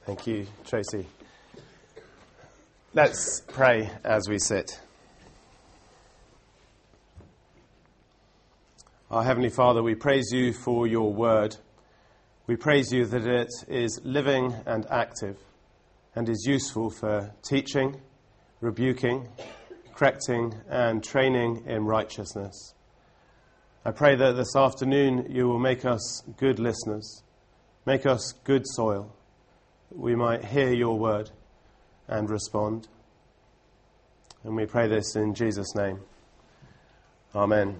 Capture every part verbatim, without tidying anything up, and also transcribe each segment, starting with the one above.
Thank you, Tracy. Let's pray as we sit. Our Heavenly Father, we praise you for your word. We praise you that it is living and active and is useful for teaching, rebuking, correcting, and training in righteousness. I pray that this afternoon you will make us good listeners, make us good soil, that we might hear your word and respond. And we pray this in Jesus' name. Amen.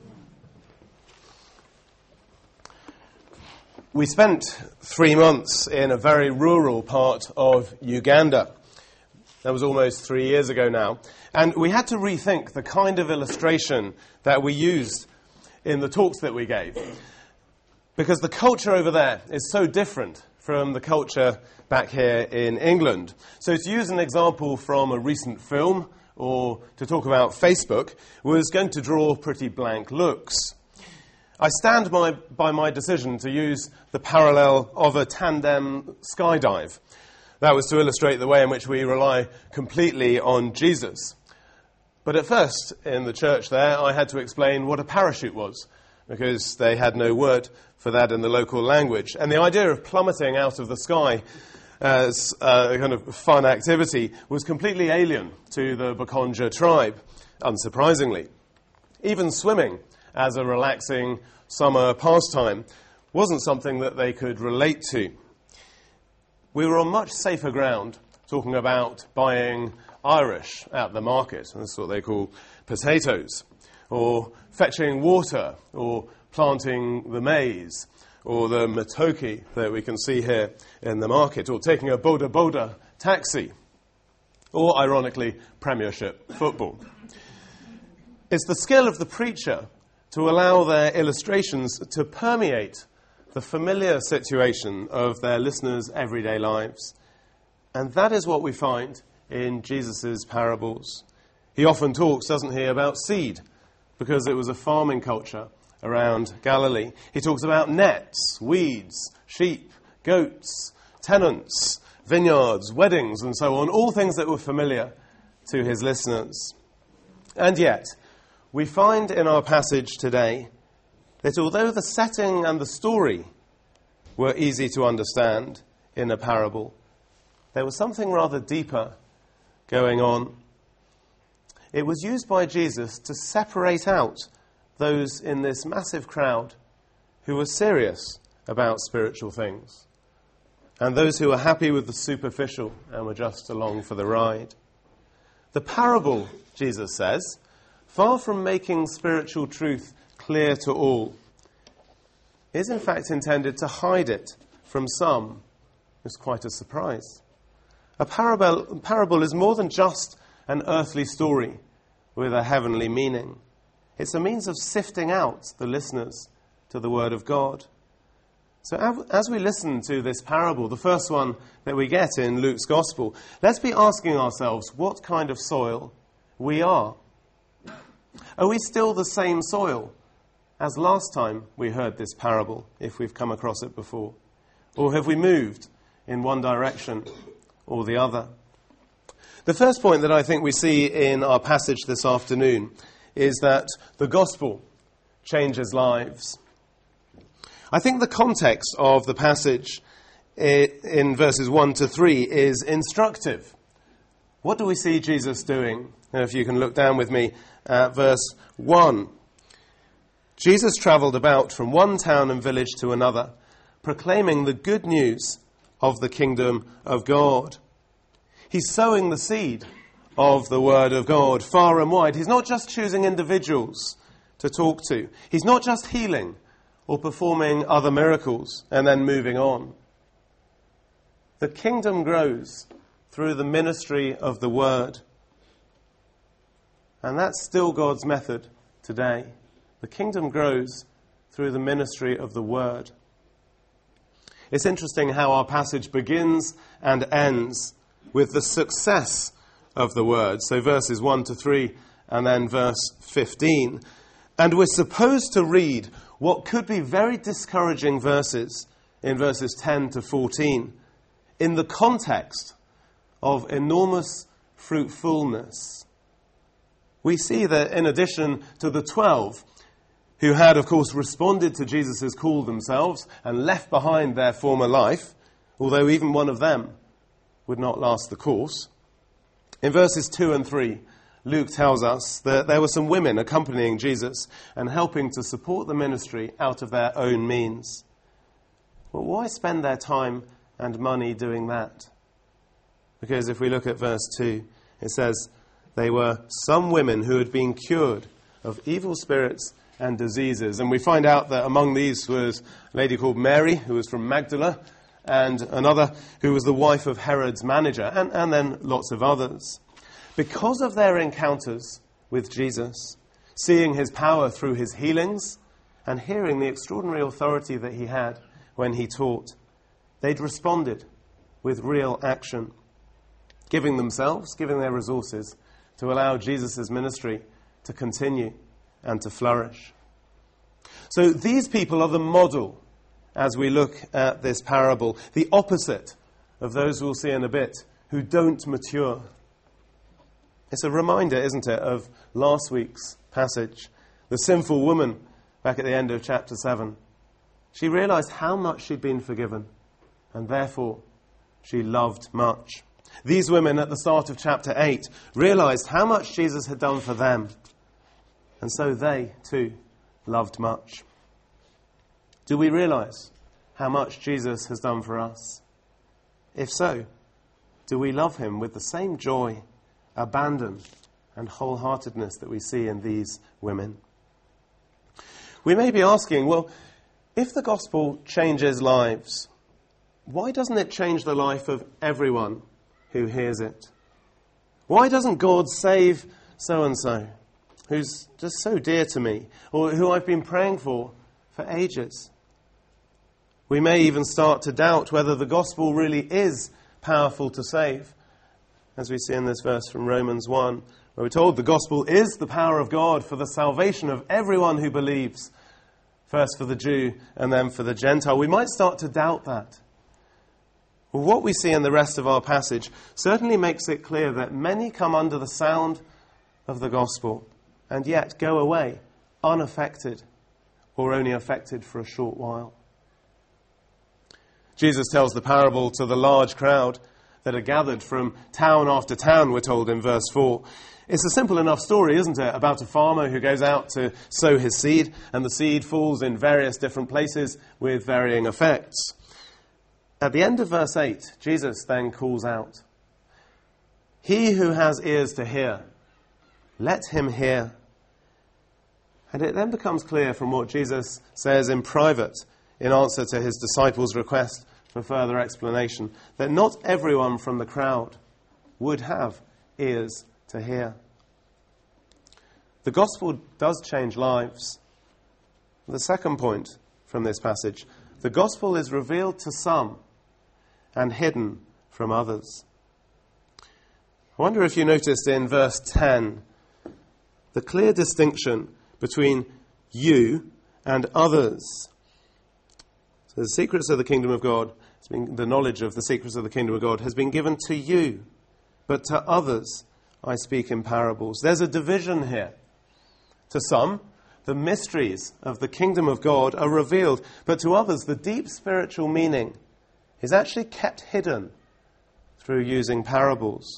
We spent three months in a very rural part of Uganda. That was almost three years ago now. And we had to rethink the kind of illustration that we used in the talks that we gave. Because the culture over there is so different from the culture back here in England. So to use an example from a recent film, or to talk about Facebook, was going to draw pretty blank looks. I stand by, by my decision to use the parallel of a tandem skydive. That was to illustrate the way in which we rely completely on Jesus. But at first, in the church there, I had to explain what a parachute was, because they had no word for that in the local language. And the idea of plummeting out of the sky as a kind of fun activity was completely alien to the Bakonja tribe, unsurprisingly. Even swimming as a relaxing summer pastime wasn't something that they could relate to. We were on much safer ground talking about buying Irish at the market, and that's what they call potatoes, or fetching water, or planting the maize, or the matoke that we can see here in the market, or taking a boda boda taxi, or, ironically, Premiership football. It's the skill of the preacher to allow their illustrations to permeate the familiar situation of their listeners' everyday lives. And that is what we find in Jesus' parables. He often talks, doesn't he, about seed, because it was a farming culture around Galilee. He talks about nets, weeds, sheep, goats, tenants, vineyards, weddings, and so on, all things that were familiar to his listeners. And yet, we find in our passage today that although the setting and the story were easy to understand in a parable, there was something rather deeper going on. It was used by Jesus to separate out those in this massive crowd who were serious about spiritual things, and those who were happy with the superficial and were just along for the ride. The parable, Jesus says, far from making spiritual truth clear to all, is in fact intended to hide it from some. It's quite a surprise. A parable, a parable is more than just an earthly story with a heavenly meaning. It's a means of sifting out the listeners to the Word of God. So as we listen to this parable, the first one that we get in Luke's Gospel, let's be asking ourselves what kind of soil we are. Are we still the same soil as last time we heard this parable, if we've come across it before? Or have we moved in one direction or the other? The first point that I think we see in our passage this afternoon is that the gospel changes lives. I think the context of the passage in verses one to three is instructive. What do we see Jesus doing? Now, if you can look down with me at verse one. Jesus travelled about from one town and village to another, proclaiming the good news of the kingdom of God. He's sowing the seed of the word of God far and wide. He's not just choosing individuals to talk to. He's not just healing or performing other miracles and then moving on. The kingdom grows through the ministry of the word. And that's still God's method today. The kingdom grows through the ministry of the word. It's interesting how our passage begins and ends with the success of the word. So verses one to three and then verse fifteen. And we're supposed to read what could be very discouraging verses in verses ten to fourteen in the context of enormous fruitfulness. We see that in addition to the twelve, who had, of course, responded to Jesus' call themselves and left behind their former life, although even one of them would not last the course. In verses two and three, Luke tells us that there were some women accompanying Jesus and helping to support the ministry out of their own means. Well, why spend their time and money doing that? Because if we look at verse two, it says, they were some women who had been cured of evil spirits and diseases. And we find out that among these was a lady called Mary, who was from Magdala, and another who was the wife of Herod's manager, and, and then lots of others. Because of their encounters with Jesus, seeing his power through his healings, and hearing the extraordinary authority that he had when he taught, they'd responded with real action, giving themselves, giving their resources to allow Jesus' ministry to continue and to flourish. So these people are the model as we look at this parable, the opposite of those we'll see in a bit who don't mature. It's a reminder, isn't it, of last week's passage. The sinful woman back at the end of chapter seven. She realized how much she'd been forgiven, and therefore she loved much. These women at the start of chapter eight realized how much Jesus had done for them, and so they, too, loved much. Do we realize how much Jesus has done for us? If so, do we love him with the same joy, abandon, and wholeheartedness that we see in these women? We may be asking, well, if the gospel changes lives, why doesn't it change the life of everyone who hears it? Why doesn't God save so-and-so, who's just so dear to me, or who I've been praying for for ages? We may even start to doubt whether the gospel really is powerful to save, as we see in this verse from Romans one, where we're told the gospel is the power of God for the salvation of everyone who believes, first for the Jew and then for the Gentile. We might start to doubt that. Well, what we see in the rest of our passage certainly makes it clear that many come under the sound of the gospel and yet go away unaffected, or only affected for a short while. Jesus tells the parable to the large crowd that are gathered from town after town, we're told in verse four. It's a simple enough story, isn't it, about a farmer who goes out to sow his seed, and the seed falls in various different places with varying effects. At the end of verse eight, Jesus then calls out, "He who has ears to hear, let him hear." And it then becomes clear from what Jesus says in private in answer to his disciples' request for further explanation, that not everyone from the crowd would have ears to hear. The gospel does change lives. The second point from this passage, the gospel is revealed to some and hidden from others. I wonder if you noticed in verse ten the clear distinction between you and others. So the secrets of the kingdom of God, has been, the knowledge of the secrets of the kingdom of God has been given to you, but to others I speak in parables. There's a division here. To some, the mysteries of the kingdom of God are revealed, but to others, the deep spiritual meaning is actually kept hidden through using parables.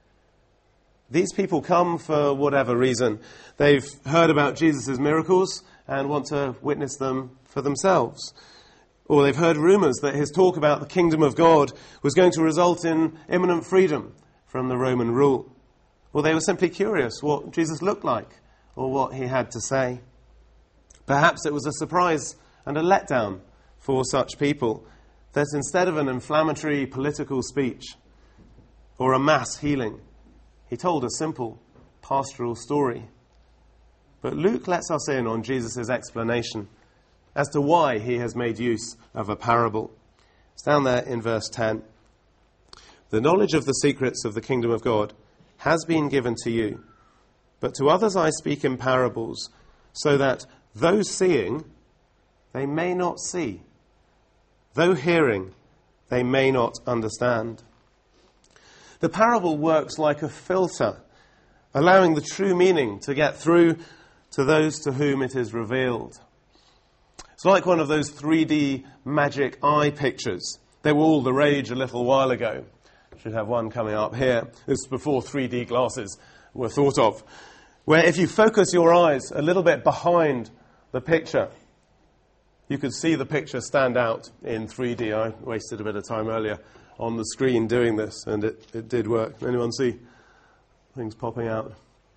These people come for whatever reason. They've heard about Jesus' miracles and want to witness them for themselves. Or they've heard rumours that his talk about the kingdom of God was going to result in imminent freedom from the Roman rule. Or they were simply curious what Jesus looked like or what he had to say. Perhaps it was a surprise and a letdown for such people that instead of an inflammatory political speech or a mass healing, he told a simple pastoral story. But Luke lets us in on Jesus' explanation as to why he has made use of a parable. It's down there in verse ten. The knowledge of the secrets of the kingdom of God has been given to you, but to others I speak in parables, so that though seeing, they may not see, though hearing, they may not understand. The parable works like a filter, allowing the true meaning to get through to those to whom it is revealed. It's like one of those three D magic eye pictures. They were all the rage a little while ago. Should have one coming up here. This is before three D glasses were thought of. Where if you focus your eyes a little bit behind the picture, you could see the picture stand out in three D. I wasted a bit of time earlier on the screen doing this, and it, it did work. Anyone see things popping out?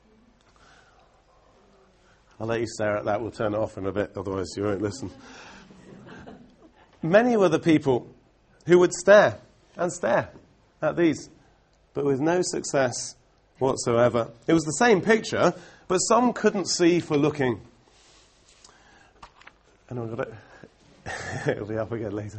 I'll let you stare at that. We'll turn it off in a bit, otherwise you won't listen. Many were the people who would stare and stare at these, but with no success whatsoever. It was the same picture, but some couldn't see for looking. Anyone got it? It'll be up again later.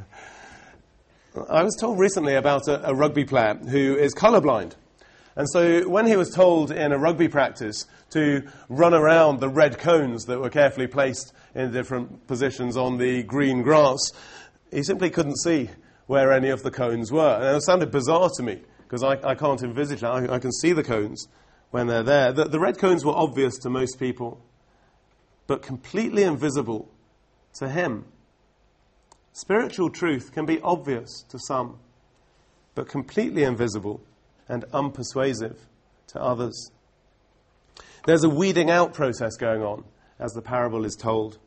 I was told recently about a, a rugby player who is colourblind. And so when he was told in a rugby practice to run around the red cones that were carefully placed in different positions on the green grass, he simply couldn't see where any of the cones were. And it sounded bizarre to me, because I, I can't envisage that. I, I can see the cones when they're there. The, the red cones were obvious to most people, but completely invisible to him. Spiritual truth can be obvious to some, but completely invisible and unpersuasive to others. There's a weeding out process going on as the parable is told.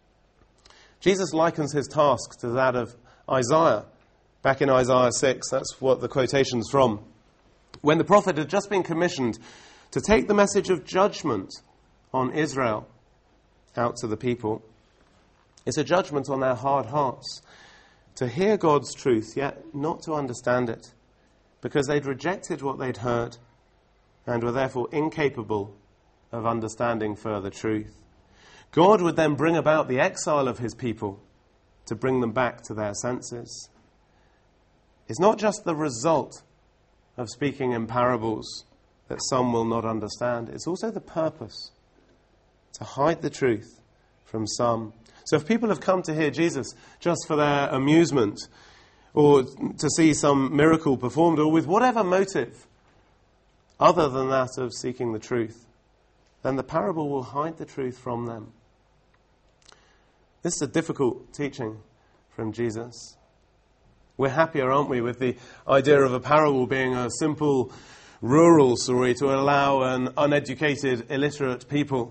Jesus likens his task to that of Isaiah. Back in Isaiah six, that's what the quotation's from. When the prophet had just been commissioned to take the message of judgment on Israel out to the people. It's a judgment on their hard hearts to hear God's truth, yet not to understand it, because they'd rejected what they'd heard and were therefore incapable of understanding further truth. God would then bring about the exile of his people to bring them back to their senses. It's not just the result of speaking in parables that some will not understand. It's also the purpose, to hide the truth from some. So if people have come to hear Jesus just for their amusement, or to see some miracle performed, or with whatever motive other than that of seeking the truth, then the parable will hide the truth from them. This is a difficult teaching from Jesus. We're happier, aren't we, with the idea of a parable being a simple rural story to allow an uneducated, illiterate people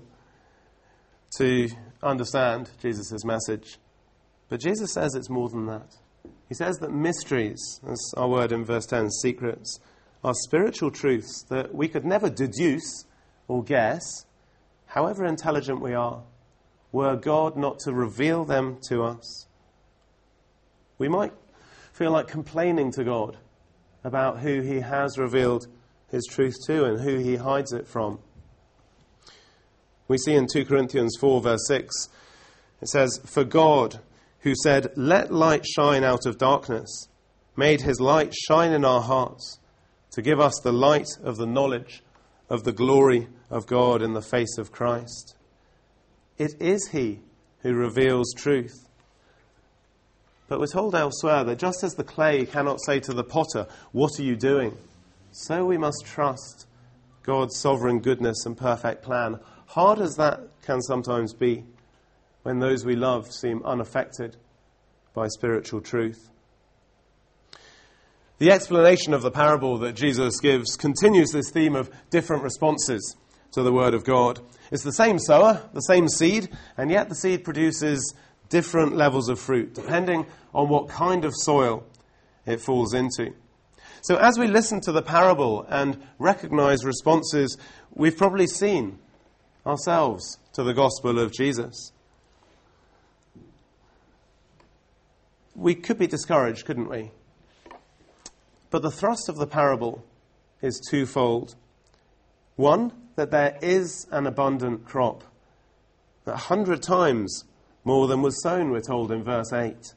to understand Jesus' message. But Jesus says it's more than that. He says that mysteries, as our word in verse ten, secrets, are spiritual truths that we could never deduce or guess, however intelligent we are, were God not to reveal them to us. We might feel like complaining to God about who he has revealed his truth to and who he hides it from. We see in Second Corinthians four, verse six, it says, "For God, who said, 'Let light shine out of darkness,' made his light shine in our hearts to give us the light of the knowledge of the glory of God in the face of Christ." It is he who reveals truth. But we're told elsewhere that just as the clay cannot say to the potter, "What are you doing?" so we must trust God's sovereign goodness and perfect plan, hard as that can sometimes be, when those we love seem unaffected by spiritual truth. The explanation of the parable that Jesus gives continues this theme of different responses to the word of God. It's the same sower, the same seed, and yet the seed produces different levels of fruit, depending on what kind of soil it falls into. So as we listen to the parable and recognize responses we've probably seen ourselves to the gospel of Jesus, we could be discouraged, couldn't we? But the thrust of the parable is twofold. One, that there is an abundant crop, a hundred times more than was sown, we're told in verse eight.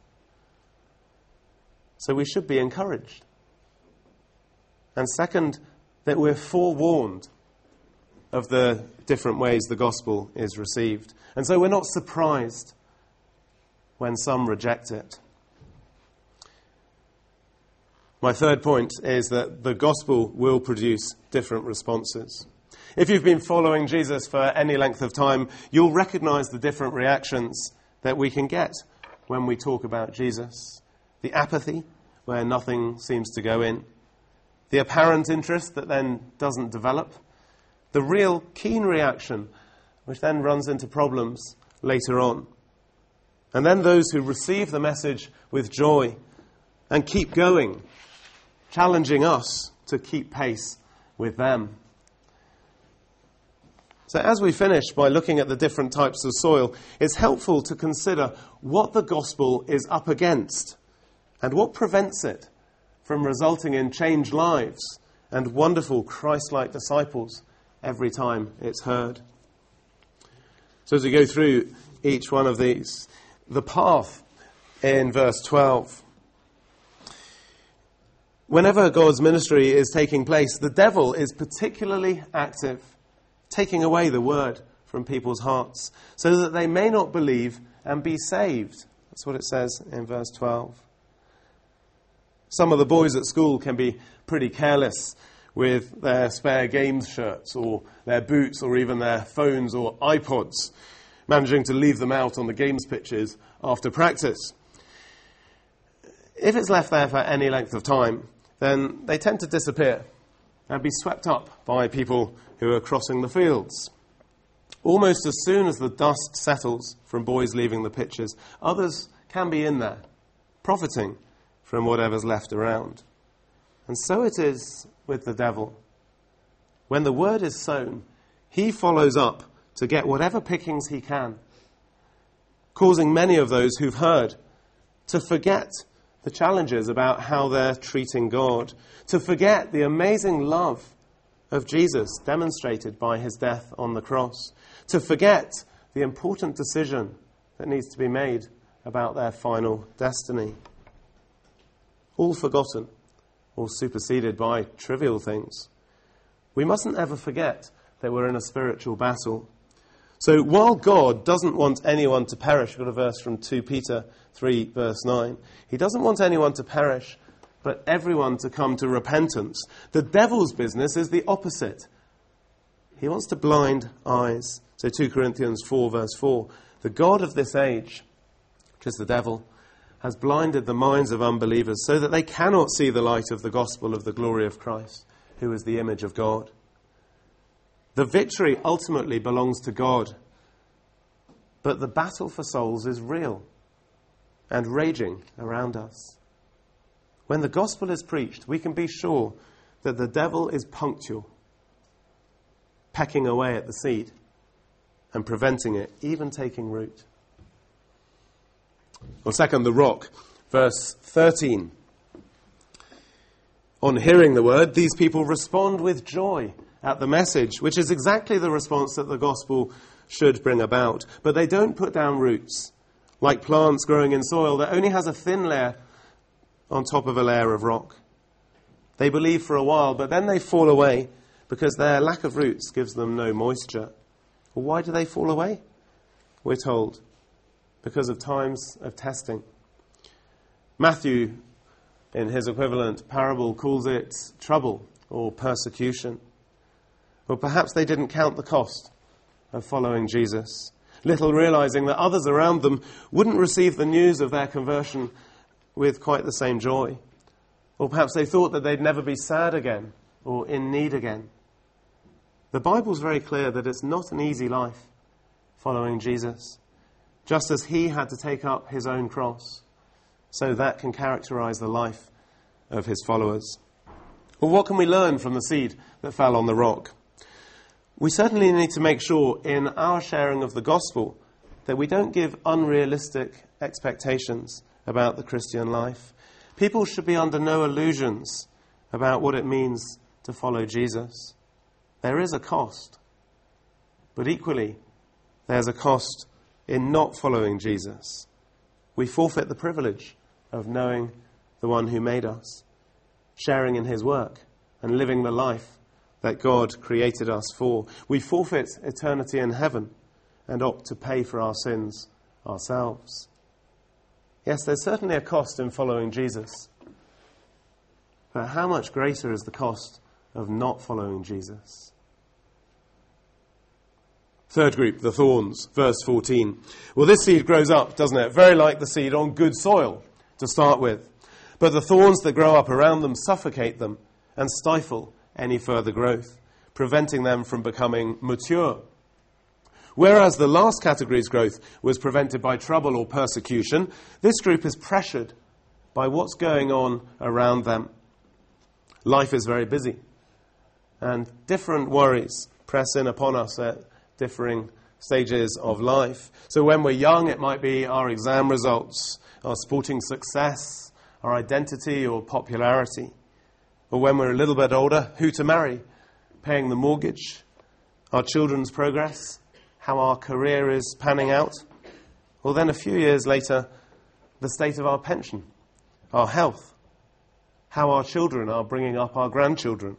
So we should be encouraged. And second, that we're forewarned of the different ways the gospel is received. And so we're not surprised when some reject it. My third point is that the gospel will produce different responses. If you've been following Jesus for any length of time, you'll recognize the different reactions that we can get when we talk about Jesus. The apathy, where nothing seems to go in. The apparent interest that then doesn't develop. The real keen reaction, which then runs into problems later on. And then those who receive the message with joy and keep going, challenging us to keep pace with them. So as we finish by looking at the different types of soil, it's helpful to consider what the gospel is up against and what prevents it from resulting in changed lives and wonderful Christ-like disciples every time it's heard. So as we go through each one of these, the path in verse twelve. Whenever God's ministry is taking place, the devil is particularly active, taking away the word from people's hearts, so that they may not believe and be saved. That's what it says in verse twelve. Some of the boys at school can be pretty careless with their spare games shirts or their boots or even their phones or iPods, managing to leave them out on the games pitches after practice. If it's left there for any length of time, then they tend to disappear and be swept up by people who are crossing the fields. Almost as soon as the dust settles from boys leaving the pitches, others can be in there, profiting from whatever's left around. And so it is with the devil. When the word is sown, he follows up to get whatever pickings he can, causing many of those who've heard to forget the challenges about how they're treating God, to forget the amazing love of Jesus demonstrated by his death on the cross, to forget the important decision that needs to be made about their final destiny. All forgotten or superseded by trivial things. We mustn't ever forget that we're in a spiritual battle. So while God doesn't want anyone to perish, we've got a verse from Second Peter three, verse nine. He doesn't want anyone to perish, but everyone to come to repentance. The devil's business is the opposite. He wants to blind eyes. So Second Corinthians four, verse four. The God of this age, which is the devil, has blinded the minds of unbelievers so that they cannot see the light of the gospel of the glory of Christ, who is the image of God. The victory ultimately belongs to God, but the battle for souls is real and raging around us. When the gospel is preached, we can be sure that the devil is punctual, pecking away at the seed and preventing it even taking root. Well, second, the rock, verse thirteen. On hearing the word, these people respond with joy at the message, which is exactly the response that the gospel should bring about. But they don't put down roots, like plants growing in soil that only has a thin layer on top of a layer of rock. They believe for a while, but then they fall away because their lack of roots gives them no moisture. Well, why do they fall away? We're told, because of times of testing. Matthew, in his equivalent parable, calls it trouble or persecution. Or perhaps they didn't count the cost of following Jesus, little realizing that others around them wouldn't receive the news of their conversion with quite the same joy. Or perhaps they thought that they'd never be sad again or in need again. The Bible's very clear that it's not an easy life following Jesus. Just as he had to take up his own cross, so that can characterize the life of his followers. Well, what can we learn from the seed that fell on the rock? We certainly need to make sure in our sharing of the gospel that we don't give unrealistic expectations about the Christian life. People should be under no illusions about what it means to follow Jesus. There is a cost, but equally, there's a cost in not following Jesus. We forfeit the privilege of knowing the one who made us, sharing in his work, and living the life that God created us for. We forfeit eternity in heaven and opt to pay for our sins ourselves. Yes, there's certainly a cost in following Jesus, But how much greater is the cost of not following Jesus? Third group, the thorns, verse fourteen. Well, this seed grows up, doesn't it? Very like the seed on good soil to start with. But the thorns that grow up around them suffocate them and stifle any further growth, preventing them from becoming mature. Whereas the last category's growth was prevented by trouble or persecution, this group is pressured by what's going on around them. Life is very busy, and different worries press in upon us at differing stages of life. So when we're young, it might be our exam results, our sporting success, our identity or popularity. Or when we're a little bit older, who to marry, paying the mortgage, our children's progress, how our career is panning out. Or then a few years later, the state of our pension, our health, how our children are bringing up our grandchildren.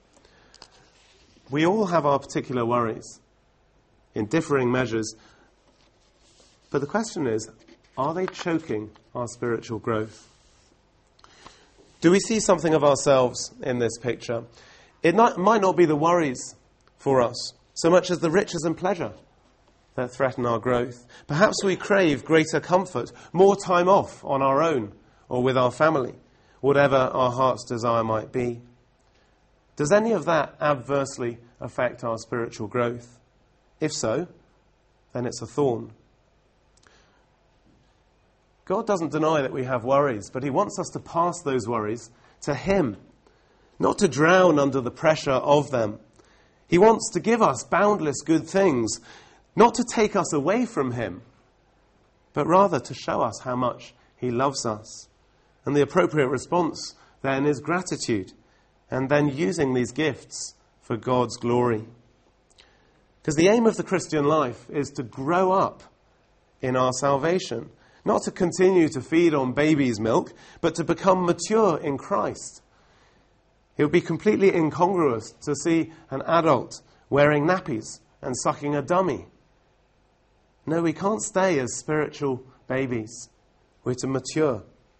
We all have our particular worries in differing measures. But the question is, are they choking our spiritual growth? Do we see something of ourselves in this picture? It not, might not be the worries for us, so much as the riches and pleasure that threaten our growth. Perhaps we crave greater comfort, more time off on our own or with our family, whatever our heart's desire might be. Does any of that adversely affect our spiritual growth? If so, then it's a thorn. God doesn't deny that we have worries, but he wants us to pass those worries to him, not to drown under the pressure of them. He wants to give us boundless good things, not to take us away from him, but rather to show us how much he loves us. And the appropriate response then is gratitude, and then using these gifts for God's glory. Because the aim of the Christian life is to grow up in our salvation, not to continue to feed on baby's milk, but to become mature in Christ. It would be completely incongruous to see an adult wearing nappies and sucking a dummy. No, we can't stay as spiritual babies. We're to mature.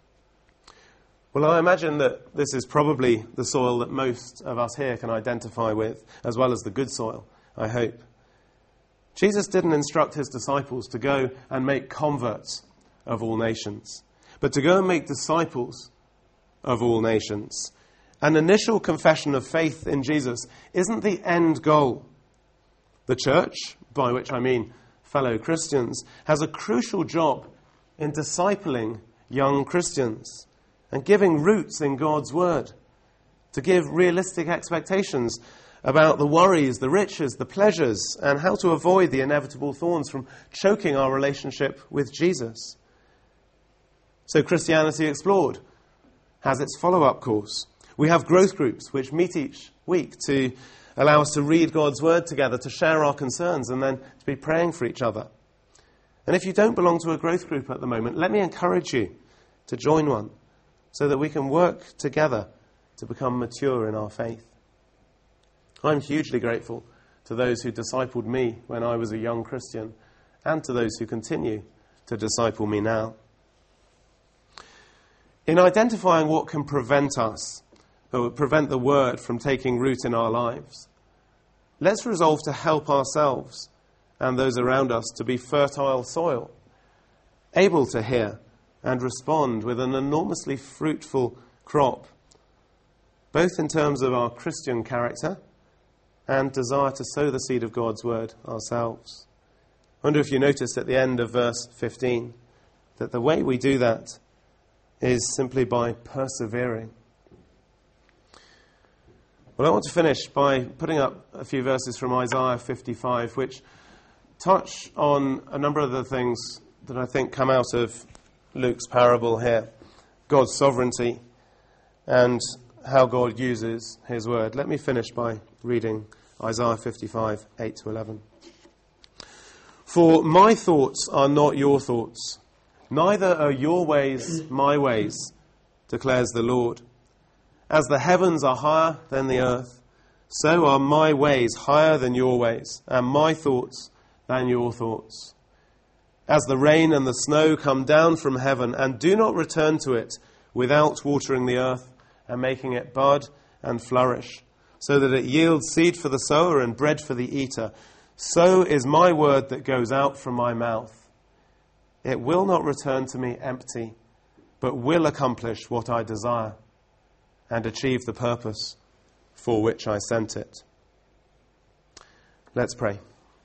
Well, I imagine that this is probably the soil that most of us here can identify with, as well as the good soil, I hope. Jesus didn't instruct his disciples to go and make converts of all nations, but to go and make disciples of all nations. An initial confession of faith in Jesus isn't the end goal. The church, by which I mean fellow Christians, has a crucial job in discipling young Christians and giving roots in God's word, to give realistic expectations about the worries, the riches, the pleasures, and how to avoid the inevitable thorns from choking our relationship with Jesus. So Christianity Explored has its follow-up course. We have growth groups which meet each week to allow us to read God's word together, to share our concerns, and then to be praying for each other. And if you don't belong to a growth group at the moment, let me encourage you to join one so that we can work together to become mature in our faith. I'm hugely grateful to those who discipled me when I was a young Christian, and to those who continue to disciple me now. In identifying what can prevent us, or prevent the word from taking root in our lives, let's resolve to help ourselves and those around us to be fertile soil, able to hear and respond with an enormously fruitful crop, both in terms of our Christian character and desire to sow the seed of God's word ourselves. I wonder if you noticed at the end of verse fifteen that the way we do that is simply by persevering. Well, I want to finish by putting up a few verses from Isaiah fifty-five, which touch on a number of the things that I think come out of Luke's parable here. God's sovereignty and how God uses his word. Let me finish by reading Isaiah fifty-five, eight to eleven. For my thoughts are not your thoughts, neither are your ways my ways, declares the Lord. As the heavens are higher than the earth, so are my ways higher than your ways, and my thoughts than your thoughts. As the rain and the snow come down from heaven and do not return to it without watering the earth and making it bud and flourish, so that it yields seed for the sower and bread for the eater. So is my word that goes out from my mouth. It will not return to me empty, but will accomplish what I desire and achieve the purpose for which I sent it. Let's pray.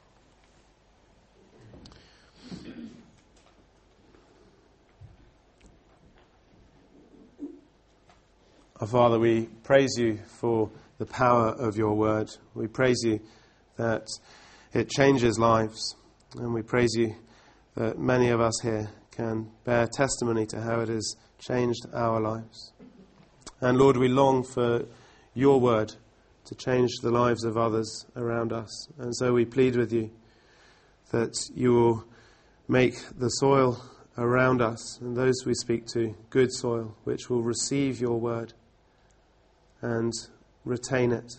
Our Father, we praise you for the power of your word. We praise you that it changes lives. And we praise you that many of us here can bear testimony to how it has changed our lives. And Lord, we long for your word to change the lives of others around us. And so we plead with you that you will make the soil around us and those we speak to good soil, which will receive your word and retain it,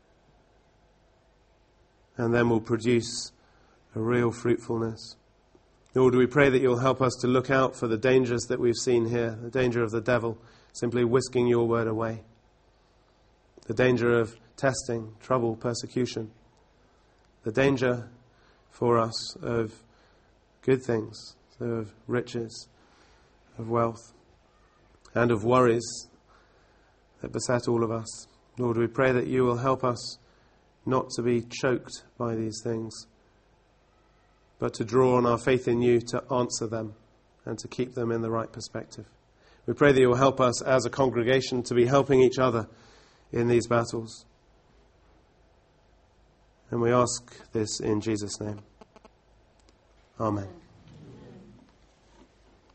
and then will produce a real fruitfulness. Lord, we pray that you'll help us to look out for the dangers that we've seen here, the danger of the devil simply whisking your word away, the danger of testing, trouble, persecution, the danger for us of good things, so of riches, of wealth, and of worries that beset all of us. Lord, we pray that you will help us not to be choked by these things, but to draw on our faith in you to answer them and to keep them in the right perspective. We pray that you will help us as a congregation to be helping each other in these battles. And we ask this in Jesus' name. Amen.